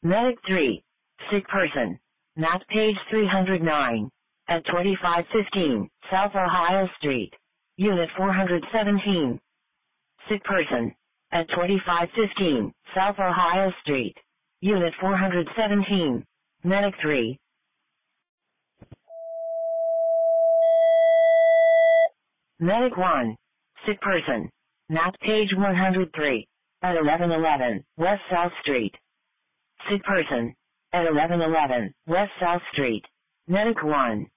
Medic 3. Sick person. Not page 309. At 2515 South Ohio Street. Unit 417. Sick person. At 2515 South Ohio Street. Unit 417. Medic 3. Medic 1. Sick person. Not page 103. At 1111 West South Street. Sick person. At 1111 West South Street. Medic 1.